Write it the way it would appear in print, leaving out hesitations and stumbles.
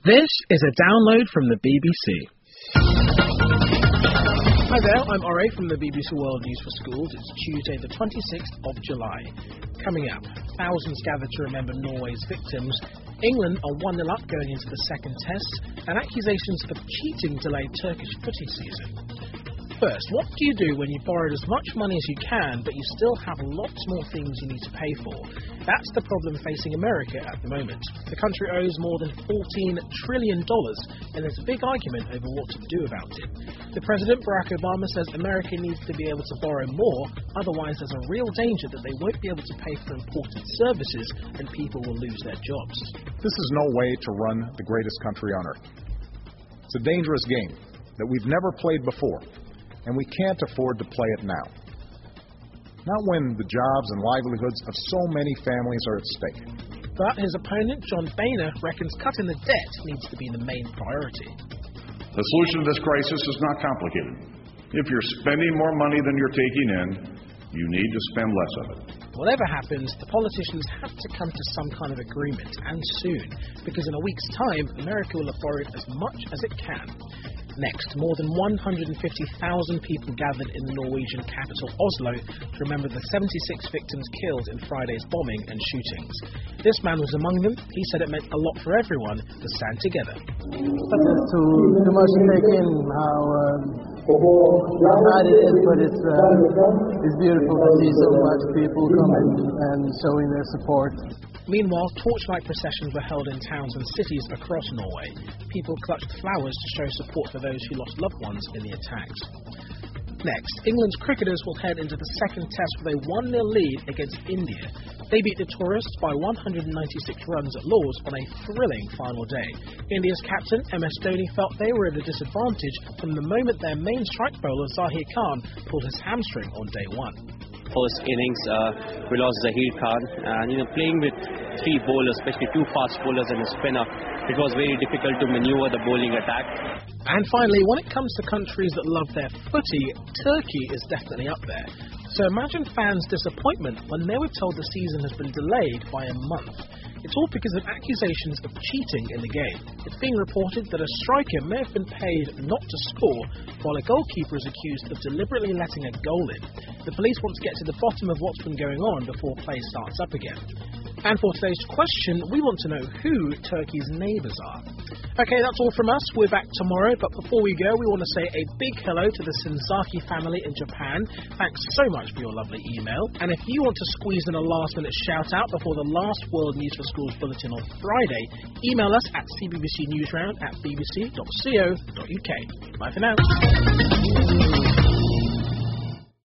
This is a download from the BBC. Hi there, I'm Ore from the BBC World News for Schools. It's Tuesday the 26th of July. Coming up, thousands gathered to remember Norway's victims. England are 1-0 up going into the second test, and accusations of cheating delay Turkish footy season. First, what do you do when you've borrowed as much money as you can, but you still have lots more things you need to pay for? That's the problem facing America at the moment. The country owes more than $14 trillion, and there's a big argument over what to do about it. The President, Barack Obama, says America needs to be able to borrow more, otherwise there's a real danger that they won't be able to pay for important services and people will lose their jobs. This is no way to run the greatest country on earth. It's a dangerous game that we've never played before. And we can't afford to play it now. Not when the jobs and livelihoods of so many families are at stake. But his opponent, John Boehner, reckons cutting the debt needs to be the main priority. The solution to this crisis is not complicated. If you're spending more money than you're taking in, you need to spend less of it. Whatever happens, the politicians have to come to some kind of agreement, and soon, because in a week's time, America will have borrowed as much as it can. Next, more than 150,000 people gathered in the Norwegian capital Oslo to remember the 76 victims killed in Friday's bombing and shootings. This man was among them. He said it meant a lot for everyone to stand together. It's too much to take in how bad it is, but it's beautiful to see so much people coming and showing their support. Meanwhile, torchlight processions were held in towns and cities across Norway. People clutched flowers to show support for those who lost loved ones in the attacks. Next, England's cricketers will head into the second test with a 1-0 lead against India. They beat the tourists by 196 runs at Lord's on a thrilling final day. India's captain, MS Dhoni, felt they were at a disadvantage from the moment their main strike bowler, Zahir Khan, pulled his hamstring on day one. First innings, we lost Zahir Khan, and playing with three bowlers, especially two fast bowlers and a spinner, it was very difficult to maneuver the bowling attack. And finally, when it comes to countries that love their footy, Turkey is definitely up there. So imagine fans' disappointment when they were told the season has been delayed by a month. It's all because of accusations of cheating in the game. It's being reported that a striker may have been paid not to score, while a goalkeeper is accused of deliberately letting a goal in. The police want to get to the bottom of what's been going on before play starts up again. And for today's question, we want to know who Turkey's neighbours are. Okay, that's all from us. We're back tomorrow, but before we go, we want to say a big hello to the Senzaki family in Japan. Thanks so much for your lovely email. And if you want to squeeze in a last-minute shout-out before the last World News for Schools bulletin on Friday, email us at cbbcnewsround@bbc.co.uk. Bye for now.